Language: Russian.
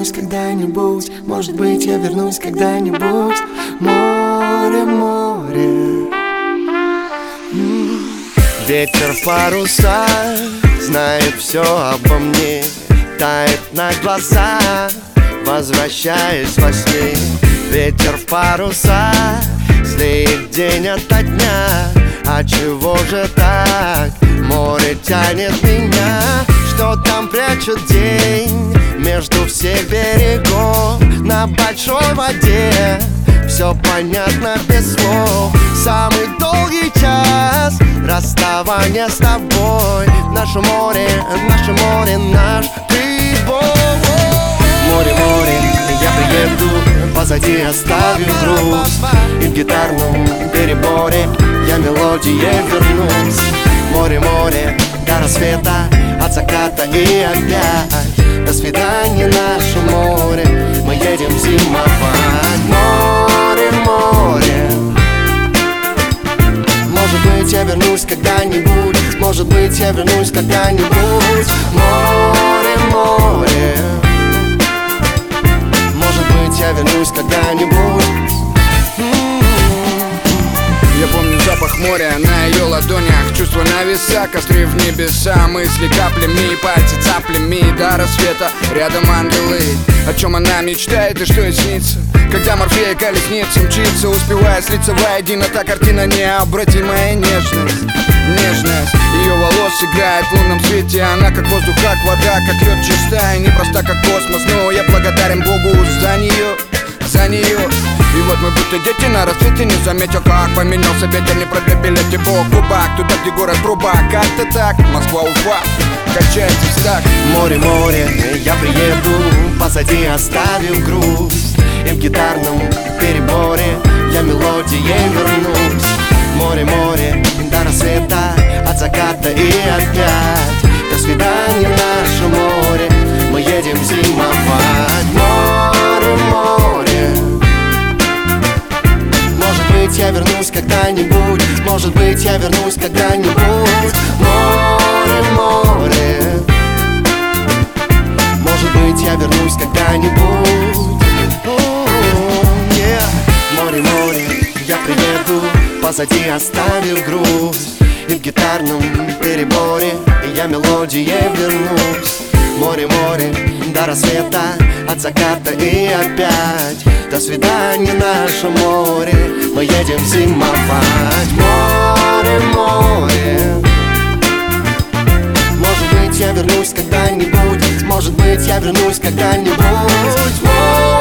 вернусь когда-нибудь. Может быть, я вернусь когда-нибудь. Море, море. Ветер в парусах знает все обо мне, тает на глазах, возвращаясь во сне. Ветер в парусах злеет день ото дня. А чего же так? Море тянет меня. Что там прячет день между всех берегов? На большой воде все понятно без слов. Самый долгий час расставания с тобой. Наше море, наш прибой. Море, море, я приеду, позади оставив груз. И в гитарном переборе я мелодией вернусь. Море, море, до рассвета, от заката и опять. До свидания, наше море, мы едем зимовать. Море, море. Может быть, я вернусь когда-нибудь. Может быть, я вернусь когда-нибудь. Море, море. Может быть, я вернусь когда-нибудь. Я помню запах моря на ее ладонях, чувства на весах, костры в небеса, мысли каплями, пальцы цаплями. До рассвета рядом ангелы. О чем она мечтает и что ей снится? Когда Морфея колесница мчится, успевая слиться воедино, та картина необратимая нежность. Нежность ее волос играет в лунном свете. Она как воздух, как вода, как лед чистая, непроста, как космос. Но я благодарен Богу за нее, за нее. И вот мы будто дети на рассвете, не заметил, как поменялся ветер. Не продля билете Бог Кубак, туда, где город труба. Как-то так, Москва, Уфа, качается стак. Море, море, я приеду, позади оставив груз. И в гитарном переборе я мелодией вернусь. Море, море, до рассвета, от заката и опять. До свидания, наше море, мы едем зимовать. Море, море. Может быть, я вернусь когда-нибудь. Может быть, я вернусь когда-нибудь. Море, море. Может быть, я вернусь когда-нибудь. Море, море, я приеду, позади оставив груз. И в гитарном переборе я мелодией вернусь. Море, море, до рассвета, от заката и опять. До свидания, наше море, мы едем зимовать. Море, море. Может быть, я вернусь когда-нибудь. Может быть, я вернусь когда-нибудь.